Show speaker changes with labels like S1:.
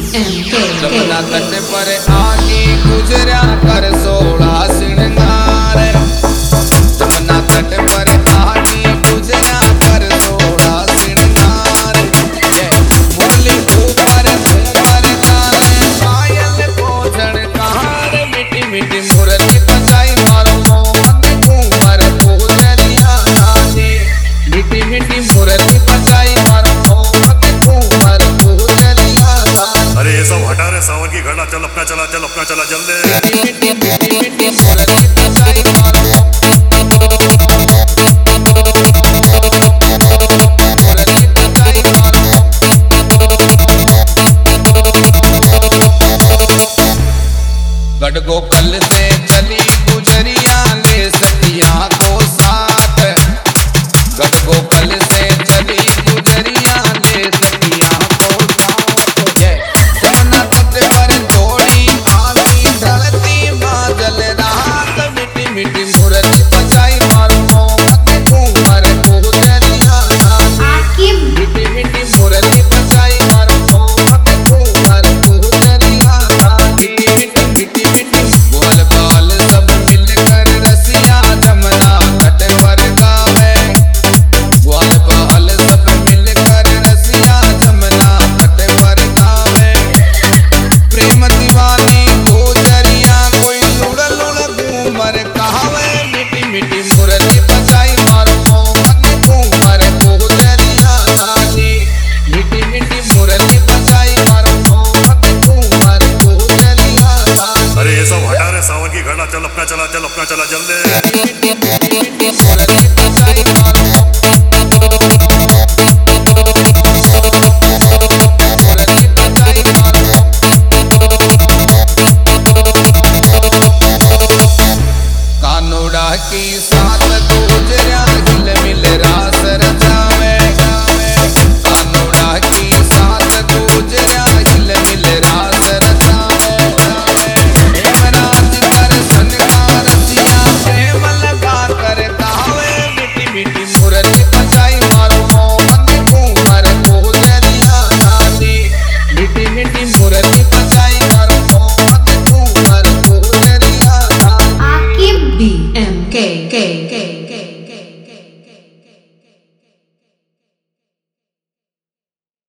S1: जमुना तट पर आगे गुजरा कर 16 श्रृंगार। जमुना तट पर आगे गुजरा कर 16 श्रृंगार। मुरली ऊपर घूमर गाने पायल को झनकार। मीठी मीठी मुरली बजाई मारो मोहन घूमर पूजरिया गाने। मीठी मीठी मुरली बजाई मारो मोहन घूमर पूजरिया गाने।
S2: अरे ये सब हटा रे सावन की घड़ा, चल अपना चला, चल अपना चला जल्दी।
S1: गढ़गोकल से चली गुजरिया ले सखिया को साथ। गढ़गोकल से चली गुजरिया ले सखिया को साथ। जमुना तट पर थोड़ी आवी ढलती बादल रात। मीठी मीठी मुरली बजाई मारो मोहन घूमर पूजरिया गाने। मीठी मीठी मुरली बजाई मारो मोहन घूमर पूजरिया गाने। मीठी मीठी बोल बाल सब मिलकर रसिया जमुना तट पर गावे। बोल बाल सब मिलकर रसिया जमुना तट पर गावे। प्रेम दीवानी गुजरिया कोई लुड़ लुड़ घूमर कहावे। मीठी मीठी मुरली बजाई मारो मोहन घूमर पूजरिया गाने। मीठी मीठी मुरली बजाई मारो मोहन घूमर पूजरिया गाने।
S2: अरे ये सब हटा रे सावन की घड़ा, चल अपना चला, चल अपना चला जल्दी।